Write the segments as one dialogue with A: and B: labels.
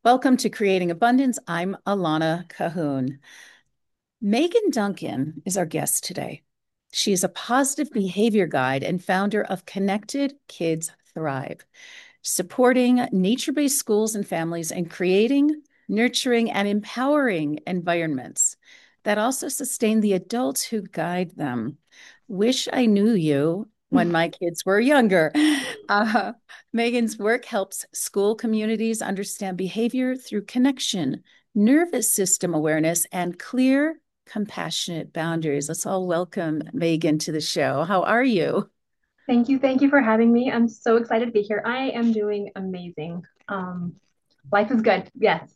A: Welcome to Creating Abundance. I'm Alana Cahoon. Megan Duncan is our guest today. She is a positive behavior guide and founder of Connected Kids Thrive, supporting nature-based schools and families and creating, nurturing, and empowering environments that also sustain the adults who guide them. Wish I knew you when my kids were younger. Uh, Megan's work helps school communities understand behavior through connection, nervous system awareness, and clear, compassionate boundaries. Let's all welcome Megan to the show. How are you?
B: Thank you. Thank you for having me. I'm so excited to be here. I am doing amazing. Life is good. Yes.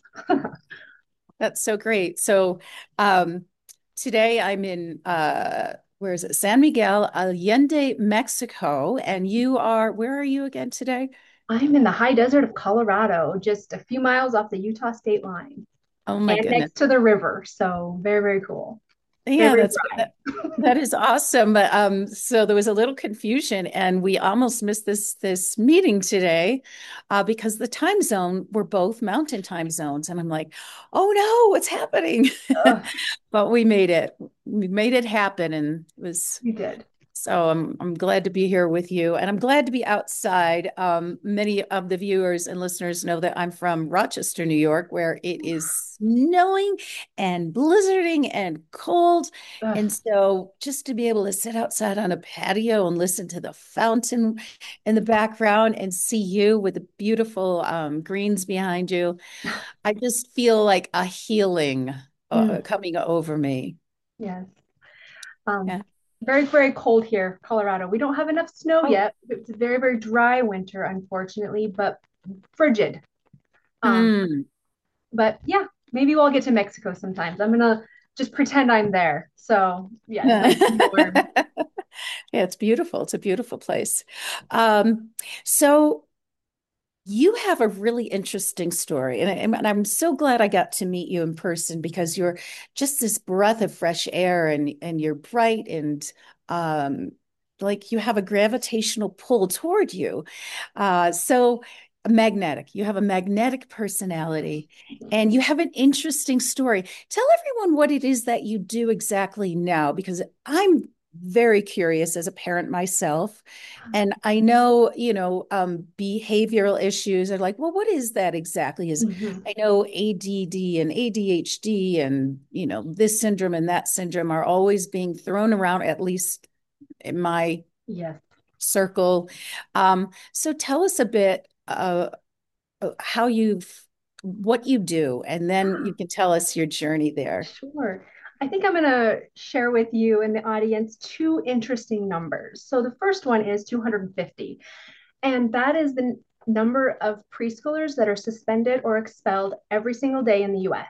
A: That's so great. Um, today I'm in where is it? San Miguel Allende, Mexico, and where are you again today?
B: I'm in the high desert of Colorado, just a few miles off the Utah state line
A: Oh my
B: and
A: goodness.
B: next to the river. So very, very cool. Very,
A: Yeah,
B: very
A: that, that is awesome. But so there was a little confusion, and we almost missed this meeting today, because the time zone we're both mountain time zones, and I'm like, oh no, what's happening?
B: dry.
A: But we made it. We made it happen, and it was
B: You did.
A: so I'm glad to be here with you, and I'm glad to be outside. Many of the viewers and listeners know that I'm from Rochester, New York, where it is snowing and blizzarding and cold. And
B: Ugh,
A: so just to be able to sit outside on a patio and listen to the fountain in the background and see you with the beautiful greens behind you, I just feel like a healing
B: mm,
A: coming over me.
B: yes. Um,
A: Yeah.
B: very, very cold here, Colorado. We don't have enough snow
A: Oh.
B: yet. It's a very, very dry winter, unfortunately, but frigid. Um,
A: Mm.
B: But yeah, maybe we'll get to Mexico sometimes. I'm gonna just pretend I'm there. So yes, nice to be warm.
A: Yeah, it's beautiful. It's a beautiful place. Um, so you have a really interesting story, and I'm so glad I got to meet you in person because you're just this breath of fresh air, and you're bright and um, like you have a gravitational pull toward you. So magnetic. You have a magnetic personality, and you have an interesting story. Tell everyone what it is that you do exactly now, because I'm very curious as a parent myself. And I know, behavioral issues are like, well, what is that exactly? Is
B: Mhm.
A: I know ADD and ADHD and, this syndrome and that syndrome are always being thrown around, at least in my
B: Yes,
A: circle. So tell us a bit how what you do, and then you can tell us your journey there.
B: sure. I think I'm gonna share with you and the audience two interesting numbers. So the first one is 250, and that is the number of preschoolers that are suspended or expelled every single day in the US.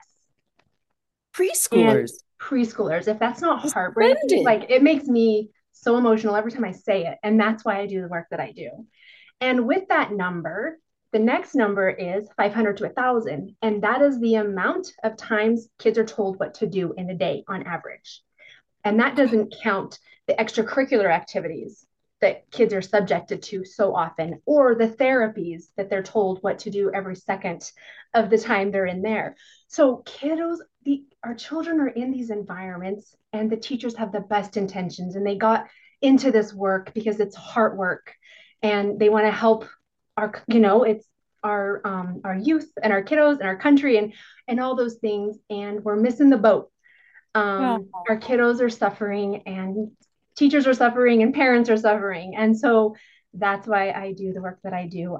B: And
A: Preschoolers
B: preschoolers, if that's not heartbreaking,
A: suspended.
B: like it makes me so emotional every time I say it. And that's why I do the work that I do. And with that number, the next number is 500 to 1,000. And that is the amount of times kids are told what to do in a day on average. And that doesn't count the extracurricular activities that kids are subjected to so often, or the therapies that they're told what to do every second of the time they're in there. So, our children are in these environments, and the teachers have the best intentions, and they got into this work because it's heart work, and they want to help it's our youth and our kiddos and our country and all those things, and we're missing the boat.
A: Oh,
B: Our kiddos are suffering, and teachers are suffering, and parents are suffering. And so that's why I do the work that I do.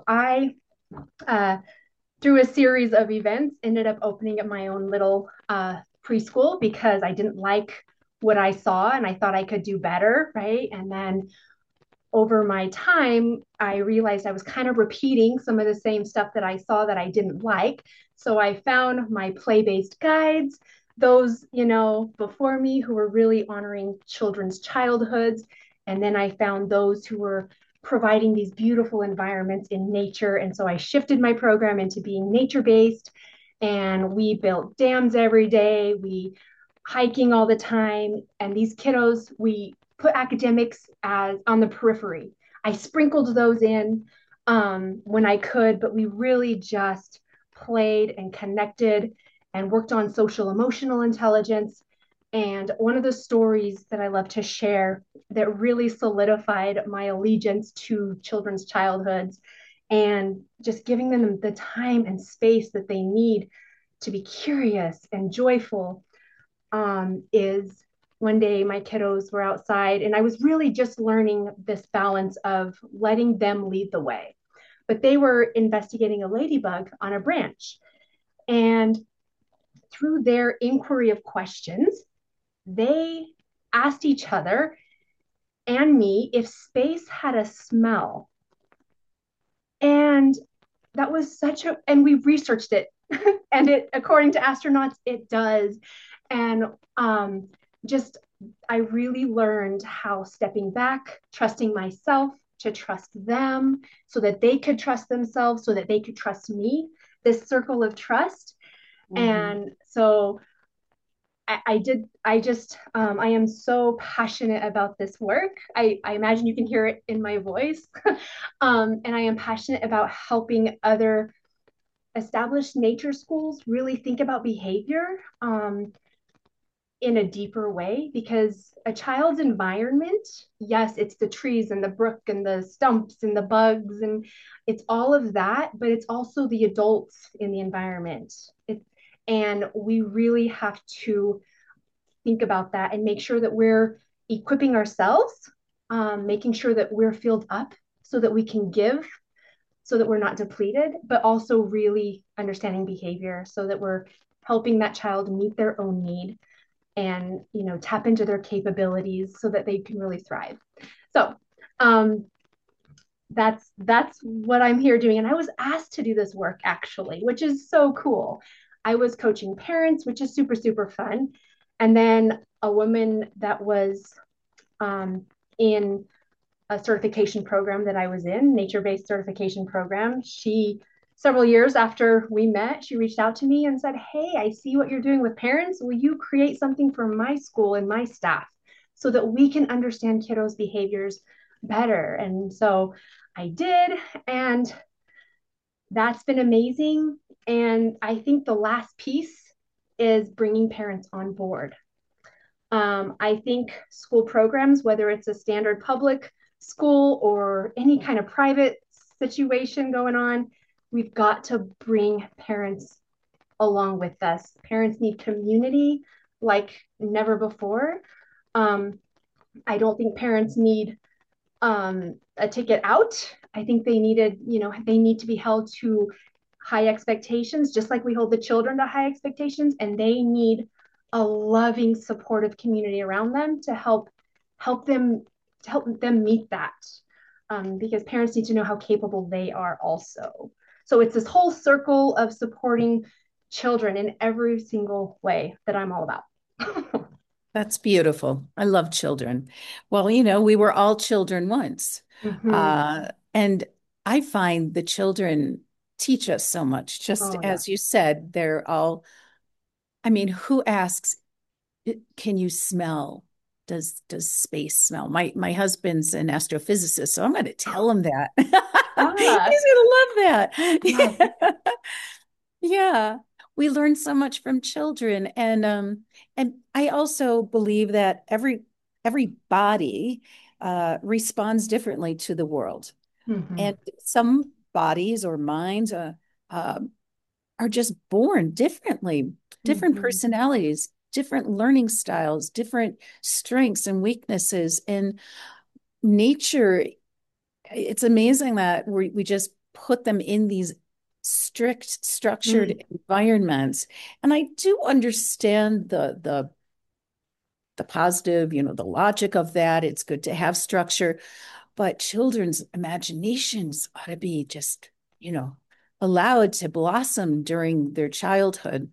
B: Uh, through a series of events, ended up opening up my own little preschool because I didn't like what I saw and I thought I could do better. Right. And then over my time, I realized I was kind of repeating some of the same stuff that I saw that I didn't like. So I found my play based guides, those, before me who were really honoring children's childhoods. And then I found those who were providing these beautiful environments in nature. And so I shifted my program into being nature based. And we built dams every day. We hiking all the time. And these kiddos, we put academics as on the periphery. I sprinkled those in when I could, but we really just played and connected and worked on social emotional intelligence. And one of the stories that I love to share that really solidified my allegiance to children's childhoods and just giving them the time and space that they need to be curious and joyful is one day my kiddos were outside and I was really just learning this balance of letting them lead the way. But they were investigating a ladybug on a branch. And through their inquiry of questions, they asked each other and me if space had a smell. And that was such a, and we researched it. And it, according to astronauts, it does. And just, I really learned how stepping back, trusting myself to trust them so that they could trust themselves, so that they could trust me, this circle of trust.
A: Mhm.
B: And so I am so passionate about this work. I imagine you can hear it in my voice. And I am passionate about helping other established nature schools really think about behavior in a deeper way because a child's environment, yes, it's the trees and the brook and the stumps and the bugs and it's all of that, but it's also the adults in the environment. And we really have to think about that and make sure that we're equipping ourselves, making sure that we're filled up so that we can give, so that we're not depleted, but also really understanding behavior so that we're helping that child meet their own need and tap into their capabilities so that they can really thrive. So um, that's what I'm here doing. And I was asked to do this work actually, which is so cool. I was coaching parents, which is super, super fun. And then a woman that was in a certification program that I was in, nature-based certification program. She, several years after we met, she reached out to me and said, "Hey, I see what you're doing with parents. Will you create something for my school and my staff so that we can understand kiddos' behaviors better?" And so I did, and that's been amazing. And I think the last piece is bringing parents on board. I think school programs, whether it's a standard public school or any kind of private situation going on, we've got to bring parents along with us. Parents need community like never before. Um, I don't think parents need a ticket out. I think they need to be held to high expectations, just like we hold the children to high expectations, and they need a loving, supportive community around them to help them help them meet that. Because parents need to know how capable they are also. So it's this whole circle of supporting children in every single way that I'm all about.
A: That's beautiful. I love children. Well, we were all children once.
B: Mm-hmm.
A: And I find the children teach us so much. Just
B: Oh yeah.
A: as you said, they're all, I mean, who asks, can you smell? Does space smell? My husband's an astrophysicist, so I'm going to tell him that.
B: Ah,
A: He's going to
B: yes.
A: love that. Yeah, we learn so much from children, and I also believe that every body responds differently to the world,
B: Mm-hmm.
A: and some bodies or minds uh, are just born differently, different
B: Mm-hmm.
A: personalities, different learning styles, different strengths and weaknesses. And nature, it's amazing that we just put them in these strict, structured
B: Mm.
A: environments. And I do understand the positive, the logic of that. It's good to have structure, but children's imaginations ought to be just, allowed to blossom during their childhood.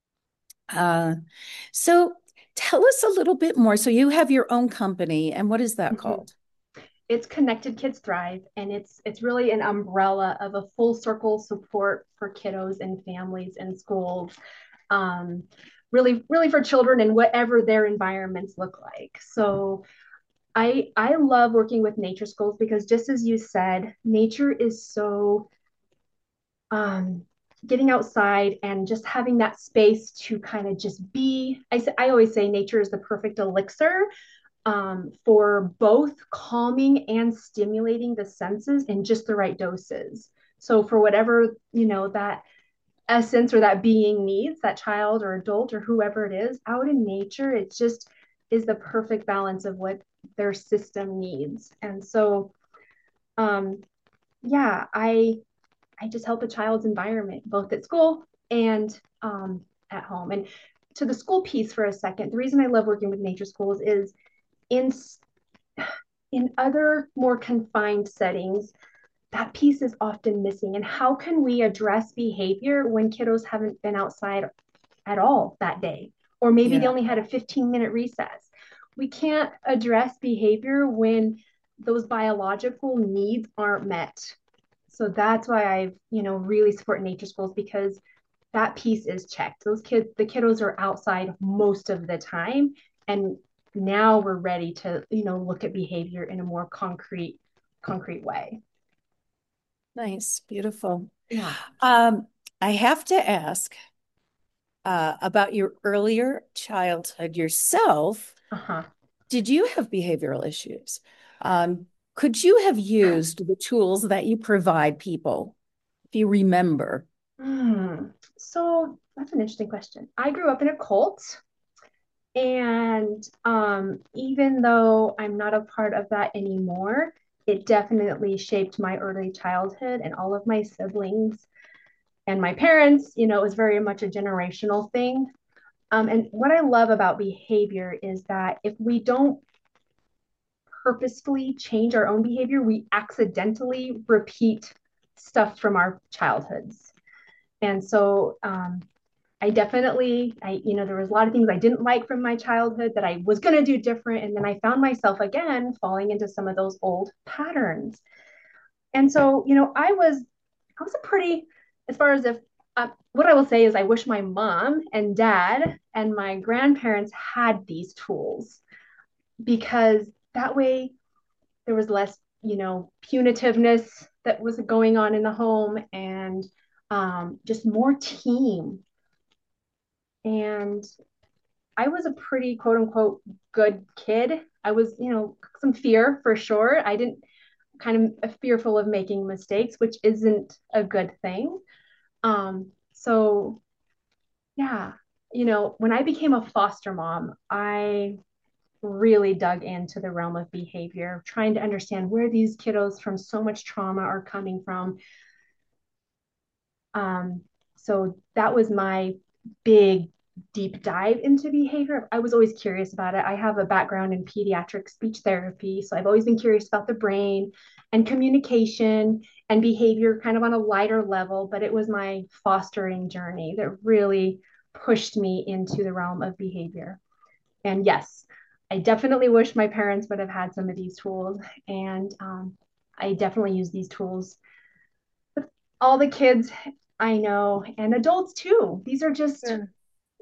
A: Uh, so tell us a little bit more. So you have your own company, and what is that
B: Mm-hmm.
A: called?
B: It's Connected Kids Thrive, and it's really an umbrella of a full circle support for kiddos and families and schools. Um, really, really for children and whatever their environments look like. So I love working with nature schools because just as you said, nature is so um, getting outside and just having that space to kind of just be. I always say nature is the perfect elixir for both calming and stimulating the senses in just the right doses. So for whatever, that essence or that being needs, that child or adult or whoever it is, out in nature, it just is the perfect balance of what their system needs. And so, um, yeah, I just help a child's environment, both at school and at home. And to the school piece for a second, the reason I love working with nature schools is in in other more confined settings, that piece is often missing. And how can we address behavior when kiddos haven't been outside at all that day? Or maybe they
A: Yeah.
B: only had a 15-minute recess. We can't address behavior when those biological needs aren't met. So that's why I've, really support nature schools, because that piece is checked. The kiddos are outside most of the time. And now we're ready to, look at behavior in a more concrete way.
A: Nice. Beautiful.
B: Yeah.
A: Um, I have to ask about your earlier childhood yourself.
B: Uh-huh.
A: Did you have behavioral issues? Could you have used the tools that you provide people, if you remember?
B: So that's an interesting question. I grew up in a cult, and even though I'm not a part of that anymore, it definitely shaped my early childhood and all of my siblings and my parents. It was very much a generational thing. And what I love about behavior is that if we don't purposefully change our own behavior, we accidentally repeat stuff from our childhoods. And so there was a lot of things I didn't like from my childhood that I was going to do different. And then I found myself again falling into some of those old patterns. And so, I was a pretty, as far as if, what I will say is I wish my mom and dad and my grandparents had these tools, because that way there was less, punitiveness that was going on in the home, and just more team. And I was a pretty quote unquote good kid. I was, some fear for sure. I didn't kind of fearful of making mistakes, which isn't a good thing. So yeah, when I became a foster mom, I really dug into the realm of behavior, trying to understand where these kiddos from so much trauma are coming from. Um, so that was my big deep dive into behavior. I was always curious about it. I have a background in pediatric speech therapy, so I've always been curious about the brain and communication and behavior kind of on a lighter level, but it was my fostering journey that really pushed me into the realm of behavior. And yes, I definitely wish my parents would have had some of these tools. And I definitely use these tools with all the kids I know, and adults too. These are just,
A: Sure.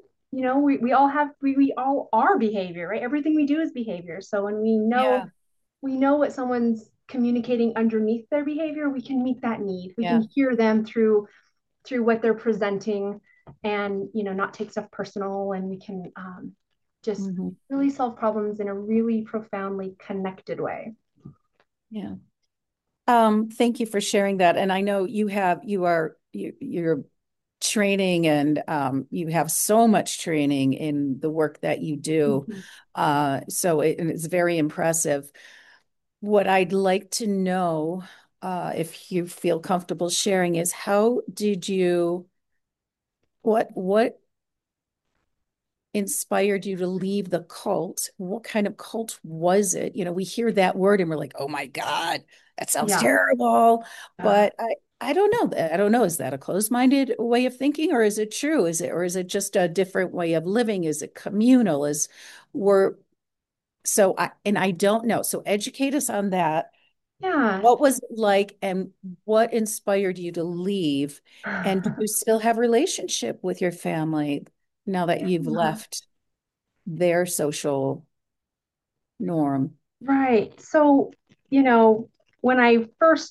B: we all are behavior, right? Everything we do is behavior. So when
A: Yeah.
B: we know what someone's communicating underneath their behavior, we can meet that need. We
A: Yeah.
B: can hear them through what they're presenting, and not take stuff personal, and we can just
A: Hmm.
B: really solve problems in a really profoundly connected way.
A: Yeah. Thank you for sharing that. And I know you're training and you have so much training in the work that you do.
B: Mm-hmm.
A: And it's very impressive. What I'd like to know, if you feel comfortable sharing, is how did you, what inspired you to leave the cult? What kind of cult was it? We hear that word and we're like, oh my God, that sounds
B: Yeah.
A: terrible.
B: Yeah.
A: But I don't know. I don't know. Is that a closed-minded way of thinking, or is it true? Or is it just a different way of living? Is it communal? We're and I don't know. So educate us on that.
B: Yeah.
A: What was it like, and what inspired you to leave? And do you still have relationship with your family now that you've
B: Yeah.
A: left their social norm?
B: Right. So, when I first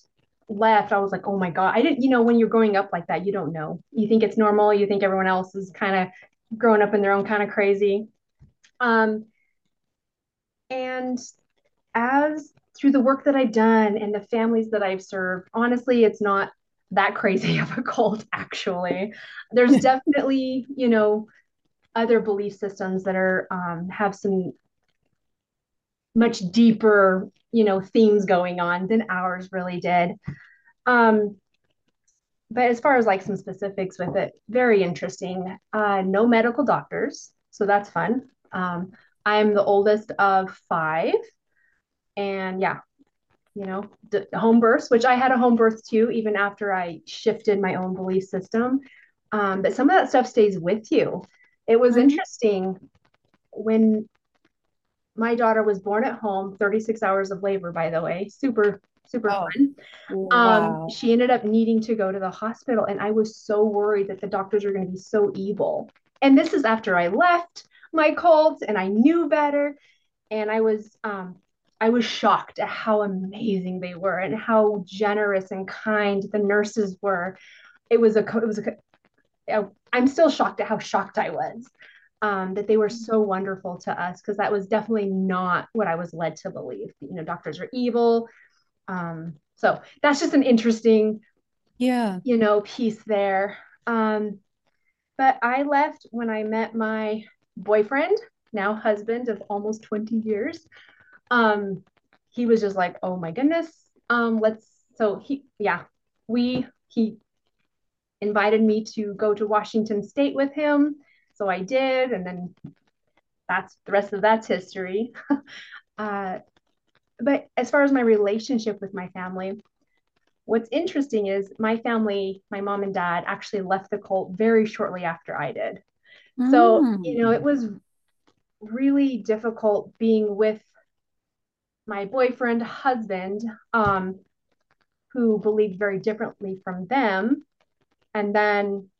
B: left, I was like, oh my God. I didn't, when you're growing up like that, you don't know. You think it's normal. You think everyone else is kind of growing up in their own kind of crazy. Um, and as through the work that I've done and the families that I've served, honestly, it's not that crazy of a cult, actually. There's definitely, other belief systems that are have some much deeper, themes going on than ours really did. Um, but as far as like some specifics with it, very interesting. No medical doctors, so that's fun. I'm the oldest of five, and yeah, home births, which I had a home birth too, even after I shifted my own belief system. But some of that stuff stays with you. It was
A: Mhm.
B: interesting when my daughter was born at home, 36 hours of labor, by the way, super, super
A: Oh,
B: fun.
A: wow.
B: She ended up needing to go to the hospital, and I was so worried that the doctors are going to be so evil. And this is after I left my cult and I knew better, and I was shocked at how amazing they were and how generous and kind the nurses were. I'm still shocked at how shocked I was, that they were so wonderful to us, because that was definitely not what I was led to believe. Doctors are evil. So that's just an interesting,
A: Yeah.
B: piece there. Um, but I left when I met my boyfriend, now husband of almost 20 years. Um, he was just like, oh my goodness. Let's, so yeah, he invited me to go to Washington State with him. So I did. And then that's the rest of that's history. Uh, but as far as my relationship with my family, what's interesting is my family, my mom and dad actually left the cult very shortly after I did. So, it
A: Mm.
B: was really difficult being with my boyfriend, husband, who believed very differently from them. And then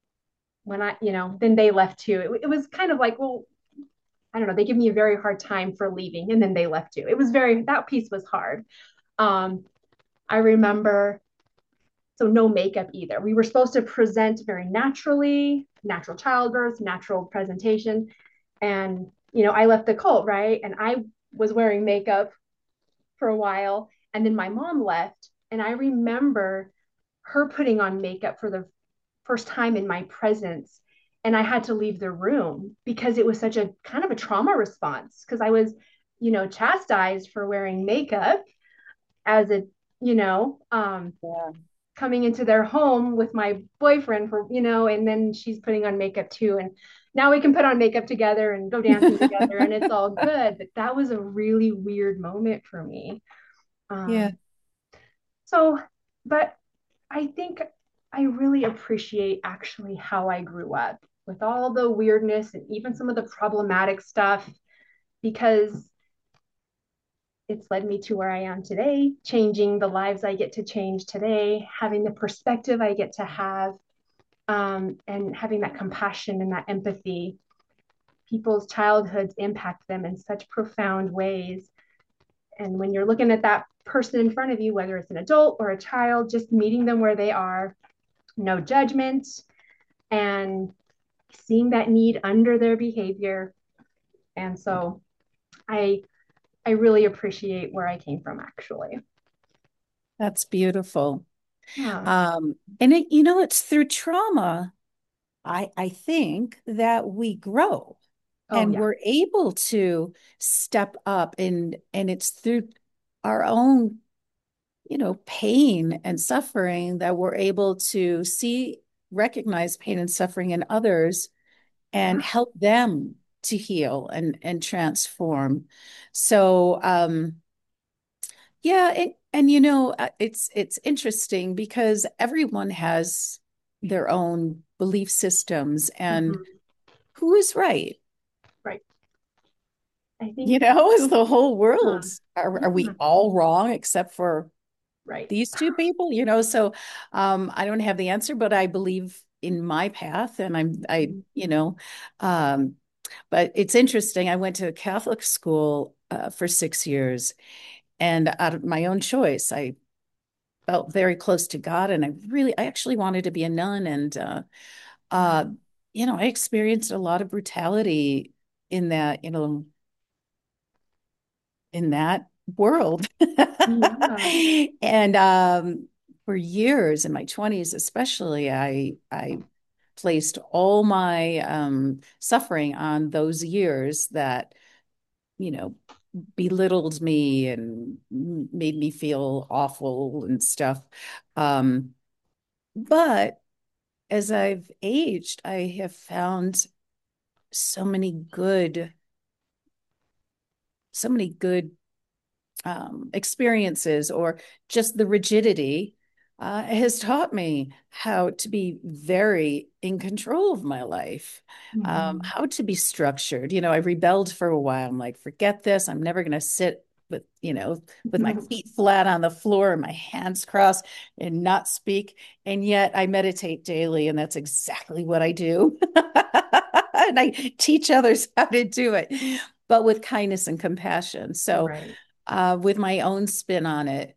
B: then they left too. It was kind of like, well, I don't know, they give me a very hard time for leaving, and then they left too. That piece was hard. Um, I remember, so no makeup either. We were supposed to present very naturally, natural childbirth, natural presentation. And, I left the cult, right? And I was wearing makeup for a while. And then my mom left. And I remember her putting on makeup for the first time in my presence. And I had to leave the room because it was such a kind of a trauma response, because I was, chastised for wearing makeup as a, you know, um,
A: Yeah.
B: coming into their home with my boyfriend for, and then she's putting on makeup too. And now we can put on makeup together and go dancing together and it's all good. But that was a really weird moment for me.
A: Yeah.
B: Um, so, but I think I really appreciate actually how I grew up with all the weirdness and even some of the problematic stuff, because it's led me to where I am today, changing the lives I get to change today, having the perspective I get to have, and having that compassion and that empathy. People's childhoods impact them in such profound ways. And when you're looking at that person in front of you, whether it's an adult or a child, just meeting them where they are, no judgment, and seeing that need under their behavior. And so I I really appreciate where I came from actually.
A: That's beautiful.
B: Yeah.
A: And it's through trauma, I think that we grow
B: Oh
A: and
B: yeah.
A: we're able to step up and it's through our own, pain and suffering that we're able to recognize pain and suffering in others and
B: Yeah.
A: help them to heal and transform. So, yeah, it's interesting because everyone has their own belief systems and
B: Mm-hmm.
A: who is right?
B: Right. I think
A: Is the whole world.
B: um,
A: Are
B: yeah,
A: we all wrong except for
B: right.
A: these two people? So I don't have the answer, but I believe in my path and
B: Mhm.
A: um, but it's interesting. I went to a Catholic school for 6 years and out of my own choice, felt very close to God, and I actually wanted to be a nun. And uh, I experienced a lot of brutality in that, in that world.
B: Yeah.
A: And for years in my 20s, especially, I placed all my suffering on those years that, you know, belittled me and made me feel awful and stuff. But as I've aged, I have found so many good, so many good experiences, or just the rigidity has taught me how to be very in control of my life,
B: Mhm.
A: how to be structured. I rebelled for a while. I'm like, forget this. I'm never going to sit with my feet flat on the floor and my hands crossed and not speak. And yet I meditate daily, and that's exactly what I do. And I teach others how to do it, but with kindness and compassion. So
B: Right.
A: with my own spin on it.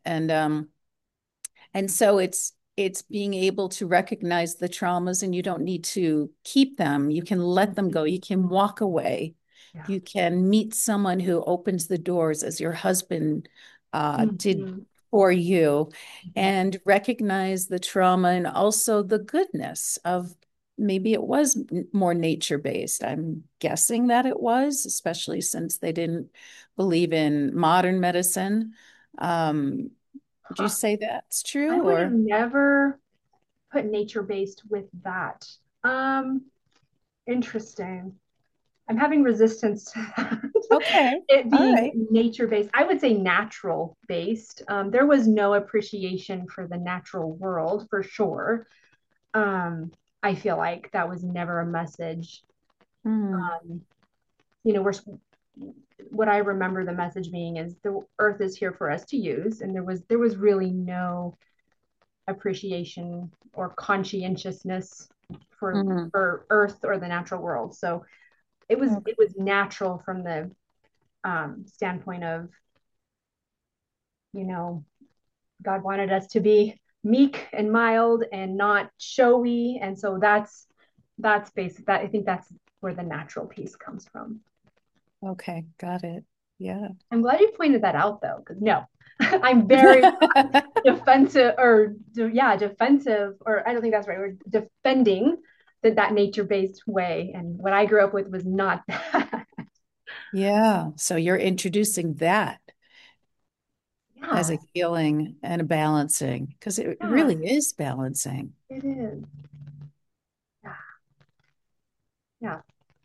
A: And so it's being able to recognize the traumas, and you don't need to keep them. You can let them go. You
B: Mhm.
A: can walk away.
B: Yeah.
A: You can meet someone who opens the doors, as your husband did
B: Mhm.
A: for you,
B: Mhm.
A: and recognize the trauma and also the goodness of, maybe it was more nature based. I'm guessing that it was, especially since they didn't believe in modern medicine. Um, would you
B: Huh.
A: say that's
B: I
A: true
B: would have
A: or?
B: never put nature based with that. Um, Interesting. I'm having resistance to that.
A: Okay.
B: It
A: All
B: being
A: right.
B: nature based. I would say natural based. There was no appreciation for the natural world for sure. Um, I feel like that was never a message.
A: Hmm.
B: Um, you know, we're what I remember the message being is the earth is here for us to use, and there was really no appreciation or conscientiousness for
A: Hmm.
B: for earth or the natural world. So it was
A: Okay.
B: it was natural from the standpoint of, you know, God wanted us to be meek and mild and not showy, and so that's basic. That I think that's where the natural piece comes from.
A: Okay. Got it. Yeah.
B: I'm glad you pointed that out though, because no, I'm very defensive or yeah, defensive, or I don't think that's right. We're defending that nature-based way. And what I grew up with was not that.
A: Yeah. So you're introducing that as
B: Yeah,
A: a healing and a balancing, because it
B: yeah,
A: really is balancing.
B: it is. Yeah, yeah.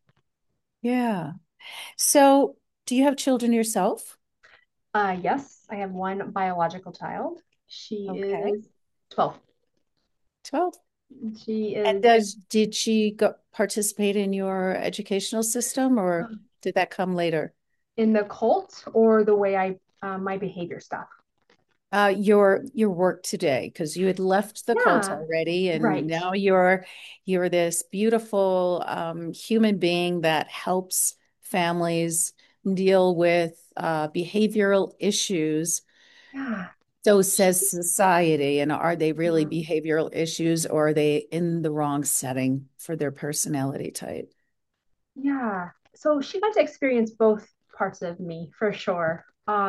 A: Yeah. So do you have children yourself?
B: Yes, I have one biological child. She
A: Okay.
B: is 12.
A: 12.
B: She
A: And
B: is
A: did she participate in your educational system, or did that come later?
B: in the cult or the way I my behavior stuff.
A: Your work today, because you had left the cult
B: Yeah,
A: already, and
B: right.
A: now you're this beautiful human being that helps families deal with behavioral issues.
B: Yeah.
A: So
B: She,
A: says society. And are they really
B: yeah.
A: behavioral issues, or are they in the wrong setting for their personality type?
B: Yeah. So she got to experience both parts of me for sure.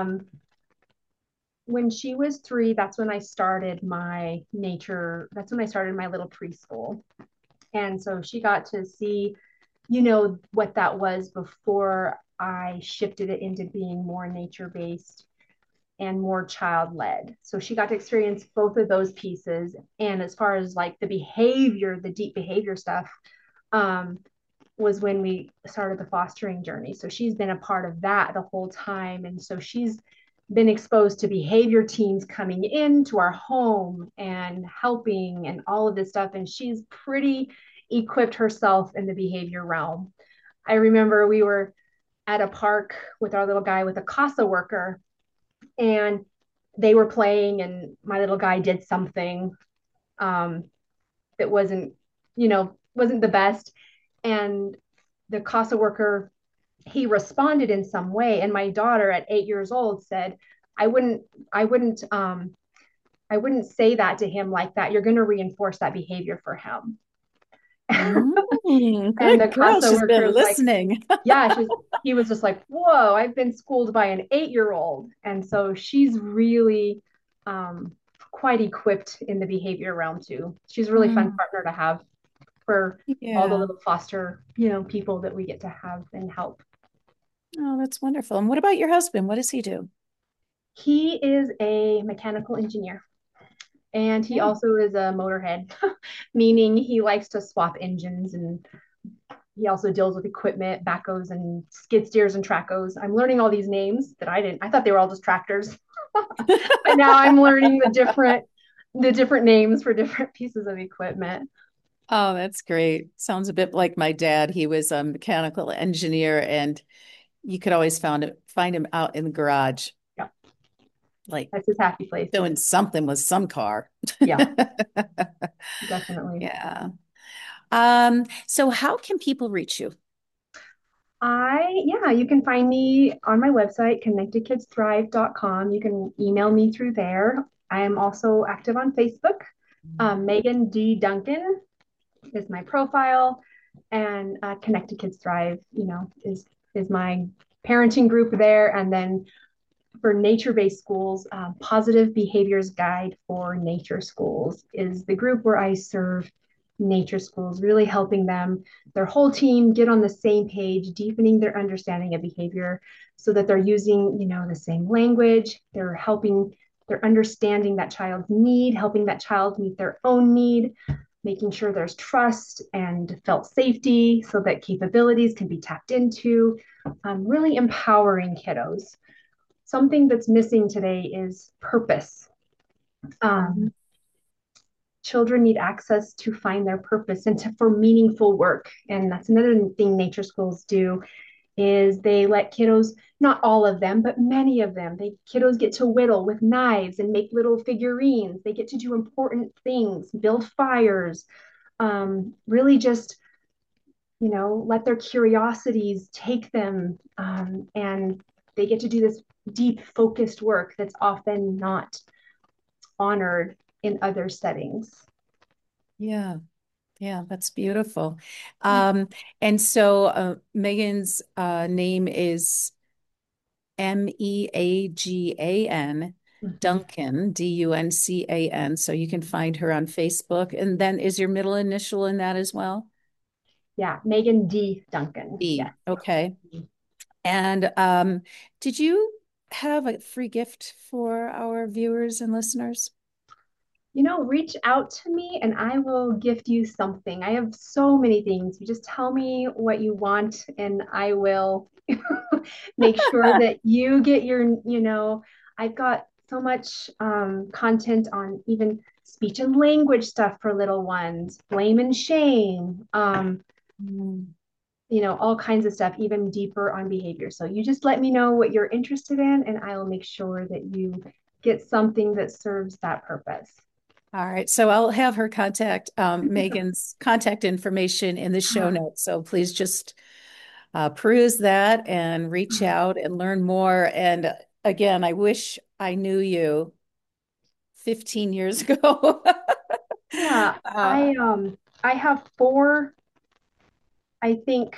B: When she was 3, that's when I started my nature, that's when I started my little preschool. And so she got to see, what that was before I shifted it into being more nature based and more child led. So she got to experience both of those pieces. And as far as like the behavior, the deep behavior stuff, um, was when we started the fostering journey. So she's been a part of that the whole time. And so she's been exposed to behavior teams coming into our home and helping and all of this stuff. And she's pretty equipped herself in the behavior realm. I remember we were at a park with our little guy with a CASA worker, and they were playing, and my little guy did something um, that wasn't the best. And the CASA worker, he responded in some way. And my daughter at 8 years old said, I wouldn't I wouldn't say that to him like that. You're going to reinforce that behavior for him. And the
A: Good girl.
B: CASA
A: She's
B: worker
A: been
B: was like,
A: listening.
B: yeah, he was just like, whoa, I've been schooled by an 8-year-old. And so she's really um, quite equipped in the behavior realm too. She's a really fun
A: Mm,
B: partner to have for all the
A: yeah.
B: little foster, people that we get to have and help.
A: Oh, that's wonderful. And what about your husband? What does he do?
B: He is a mechanical engineer and he
A: Yeah.
B: also is a motorhead, meaning he likes to swap engines, and he also deals with equipment, backhoes and skid steers and tracos. I'm learning all these names that I didn't. I thought they were all just tractors, but now I'm learning the different names for different pieces of equipment.
A: Oh, that's great. Sounds a bit like my dad. He was a mechanical engineer, and you could always find him out in the garage,
B: Yeah,
A: like
B: that's his happy place.
A: doing something with some car.
B: Yeah, definitely.
A: Yeah. So how can people reach you?
B: Yeah, you can find me on my website, connectedkidsthrive.com. You can email me through there. I am also active on Facebook. Megan D. Duncan is my profile, and Connected Kids Thrive, is my parenting group there. And then for nature-based schools, Positive Behaviors Guide for Nature Schools is the group where I serve nature schools, really helping them, their whole team, get on the same page, deepening their understanding of behavior so that they're using, the same language. They're understanding that child's need, helping that child meet their own need, making sure there's trust and felt safety so that capabilities can be tapped into, really empowering kiddos. Something that's missing today is purpose.
A: Mhm.
B: Um, Children need access to find their purpose and for meaningful work. And that's another thing nature schools do is they let kiddos, not all of them, but many of them, kiddos get to whittle with knives and make little figurines. They get to do important things, build fires, really just, let their curiosities take them, and they get to do this deep focused work that's often not honored in other settings.
A: Yeah. Yeah, that's beautiful. And so Megan's name is Meagan
B: Mm-hmm.
A: Duncan, Duncan. So you can find her on Facebook. And then is your middle initial in that as well?
B: Yeah, Megan D. Duncan.
A: E.
B: Yes.
A: Okay. And did you have a free gift for our viewers and listeners?
B: Reach out to me and I will gift you something. I have so many things. You just tell me what you want and I will make sure that you get I've got so much content on even speech and language stuff for little ones, blame and shame,
A: Mm.
B: all kinds of stuff, even deeper on behavior. So you just let me know what you're interested in and I will make sure that you get something that serves that purpose.
A: All right. So I'll have her contact Megan's contact information in the show notes. So please just peruse that and reach out and learn more. And again, I wish I knew you 15 years ago.
B: Yeah,
A: uh,
B: I have four, I think,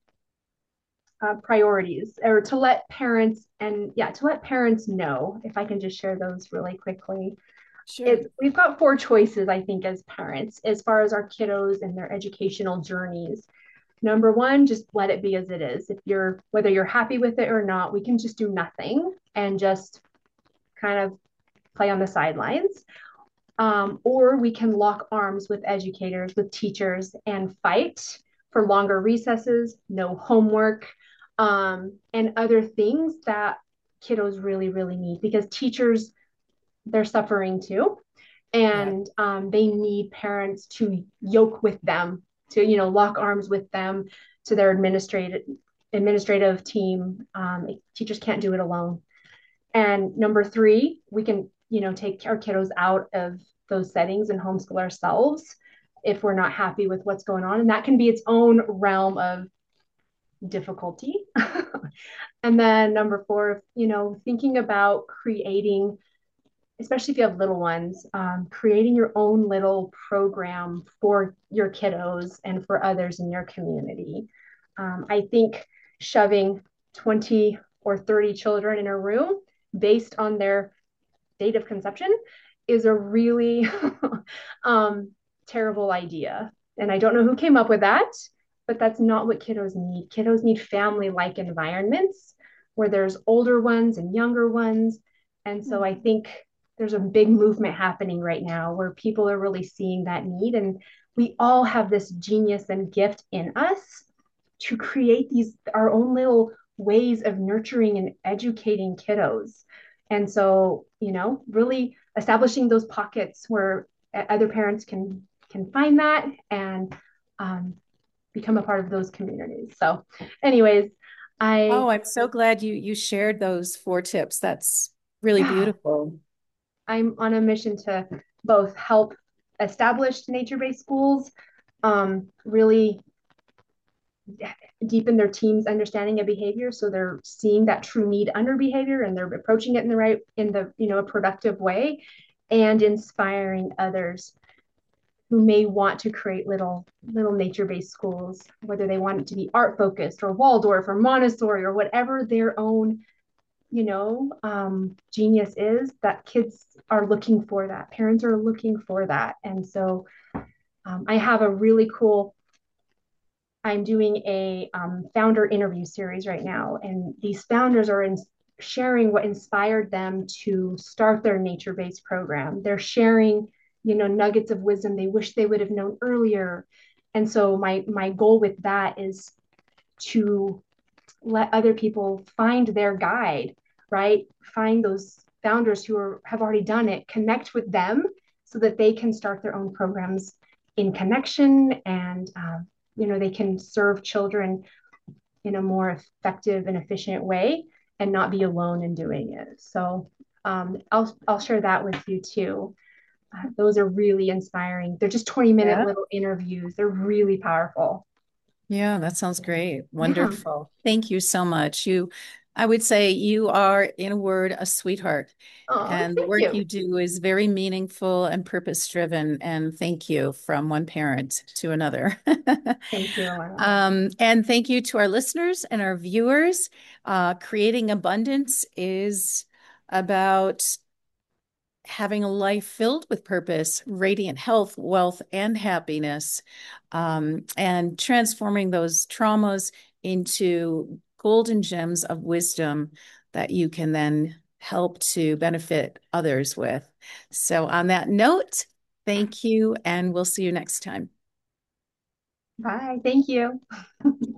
B: priorities, or to let parents know, if I can just share those really quickly.
A: sure.
B: We've got four choices, I think, as parents, as far as our kiddos and their educational journeys. Number one, just let it be as it is. Whether you're happy with it or not, we can just do nothing and just kind of play on the sidelines. Or we can lock arms with educators, with teachers, and fight for longer recesses, no homework, and other things that kiddos really, really need, because teachers, they're suffering too.
A: Yeah.
B: And they need parents to yoke with them, to, lock arms with them, to their administrative team. Teachers can't do it alone. And number three, we can, take our kiddos out of those settings and homeschool ourselves if we're not happy with what's going on. And that can be its own realm of difficulty. And then number four, thinking about creating especially if you have little ones, creating your own little program for your kiddos and for others in your community. I think shoving 20 or 30 children in a room based on their date of conception is a really um, terrible idea. And I don't know who came up with that, but that's not what kiddos need. Kiddos need family like environments where there's older ones and younger ones. And so I think there's a big movement happening right now where people are really seeing that need. And we all have this genius and gift in us to create these our own little ways of nurturing and educating kiddos. And so, really establishing those pockets where other parents can find that and um, become a part of those communities. So, anyways,
A: Oh,
B: I
A: I'm so glad you shared those 4 tips. That's really
B: yeah,
A: beautiful.
B: I'm on a mission to both help established nature-based schools really deepen their team's understanding of behavior so they're seeing that true need under behavior and they're approaching it in the right in the a productive way and inspiring others who may want to create little nature-based schools, whether they want it to be art focused or Waldorf or Montessori or whatever their own genius is. That kids are looking for that, parents are looking for that. And so I have a really cool I'm doing a founder interview series right now, and these founders are sharing what inspired them to start their nature-based program. They're sharing, nuggets of wisdom they wish they would have known earlier. And so my goal with that is to let other people find their guide, right? Find those founders have already done it, connect with them so that they can start their own programs in connection and they can serve children in a more effective and efficient way and not be alone in doing it. So I'll share that with you too. Those are really inspiring. They're just 20-minute
A: Yeah.
B: little interviews. They're really powerful.
A: Yeah, that sounds great.
B: Yeah.
A: Wonderful. Thank you so much. I would say you are, in a word, a sweetheart.
B: Oh,
A: And the
B: thank
A: work
B: you.
A: you do is very meaningful and purpose driven. And thank you from one parent to another.
B: Thank you, Alana.
A: And thank you to our listeners and our viewers. Creating abundance is about having a life filled with purpose, radiant health, wealth, and happiness, and transforming those traumas into golden gems of wisdom that you can then help to benefit others with. So, on that note, thank you, and we'll see you next time.
B: Bye. Thank you.